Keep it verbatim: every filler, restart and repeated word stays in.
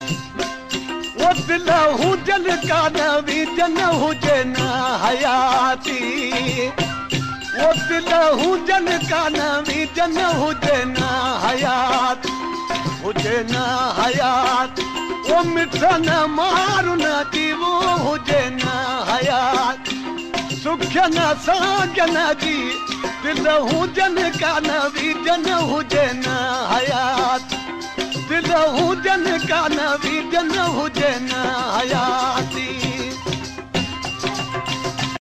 वो दिल हुजन का नवी जन हुजन हयाती वो दिल हुजन का नवी जन हुजन हयात हुजन हयात वो मिठा न मारू न दीवो हुजन हयात सुख न साजन जी दिल हुजन का नवी जन हुजन